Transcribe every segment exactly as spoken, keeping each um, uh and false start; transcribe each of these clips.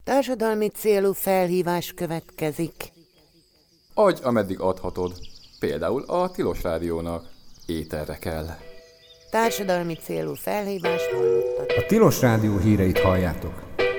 Társadalmi célú felhívás következik. Adj, ameddig adhatod. Például a Tilos Rádiónak. Éterre kell. Társadalmi célú felhívást hallottatok. A Tilos Rádió híreit halljátok.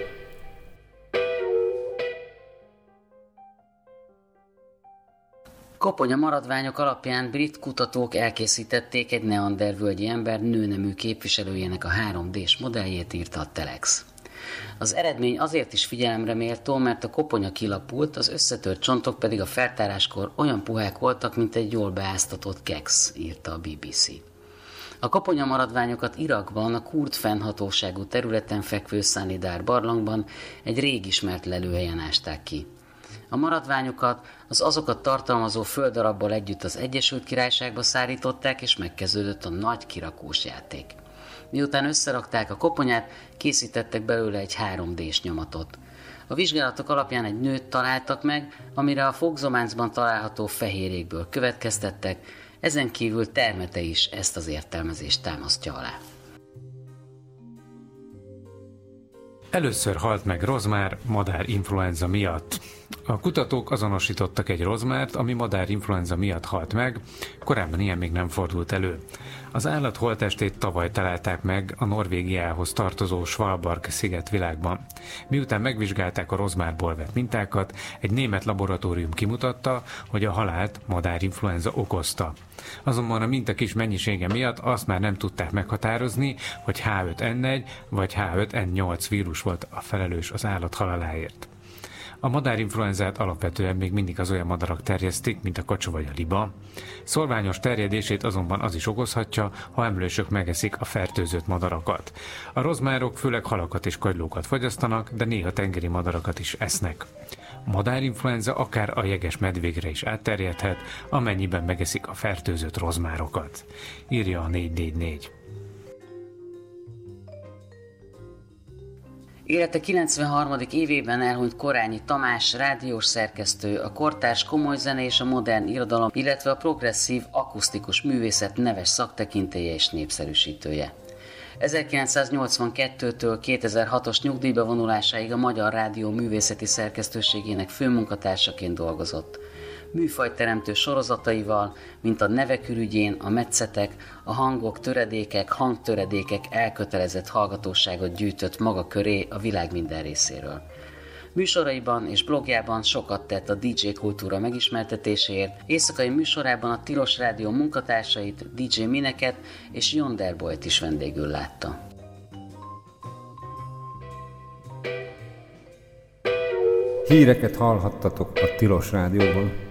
Koponya maradványok alapján brit kutatók elkészítették egy neandervölgyi ember nőnemű képviselőjének a három dés modelljét, írta a Telex. Az eredmény azért is figyelemre méltó, mert a koponya kilapult, az összetört csontok pedig a feltáráskor olyan puhák voltak, mint egy jól beáztatott keksz, írta a bé bé cé. A koponya maradványokat Irakban, a kurd fennhatóságú területen fekvő Sanidar barlangban egy rég ismert lelőhelyen ásták ki. A maradványokat az azokat tartalmazó földarabbal együtt az Egyesült Királyságba szállították, és megkezdődött a nagy kirakós játék. Miután összerakták a koponyát, készítettek belőle egy három dés nyomatot. A vizsgálatok alapján egy nőt találtak meg, amire a fogzománcban található fehérjékből következtettek, ezen kívül termete is ezt az értelmezést támasztja alá. Először halt meg rozmár madárinfluenza miatt. A kutatók azonosítottak egy rozmárt, ami madárinfluenza miatt halt meg, korábban ilyen még nem fordult elő. Az állat holttestét tavaly találták meg a Norvégiához tartozó Svalbard szigetvilágban. Miután megvizsgálták a rozmárból vett mintákat, egy német laboratórium kimutatta, hogy a halált madárinfluenza okozta. Azonban a minta kis mennyisége miatt azt már nem tudták meghatározni, hogy há öt en egy vagy há öt en nyolc vírus volt a felelős az állat haláláért. A madárinfluenzát alapvetően még mindig az olyan madarak terjesztik, mint a kacsa vagy a liba. Szorványos terjedését azonban az is okozhatja, ha emlősök megeszik a fertőzött madarakat. A rozmárok főleg halakat és kagylókat fogyasztanak, de néha tengeri madarakat is esznek. A madárinfluenza akár a jeges medvékre is átterjedhet, amennyiben megeszik a fertőzött rozmárokat, írja a négy négy négy. Élete kilencvenharmadik évében elhunyt Korányi Tamás, rádiós szerkesztő, a kortárs komoly zene és a modern irodalom, illetve a progresszív akusztikus művészet neves szaktekintélye és népszerűsítője. ezerkilencszáznyolcvankettőtől kétezer-hatos nyugdíjba vonulásáig a Magyar Rádió művészeti szerkesztőségének főmunkatársaként dolgozott. Műfajteremtő sorozataival, mint a Nevek ürügyén, a Metszetek, a Hangok, töredékek, hangtöredékek elkötelezett hallgatóságot gyűjtött maga köré a világ minden részéről. Műsoraiban és blogjában sokat tett a dé dzsé kultúra megismertetéséért, éjszakai műsorában a Tilos Rádió munkatársait, dé dzsé Mineket és Yonderboyt is vendégül látta. Híreket hallhattatok a Tilos Rádióban.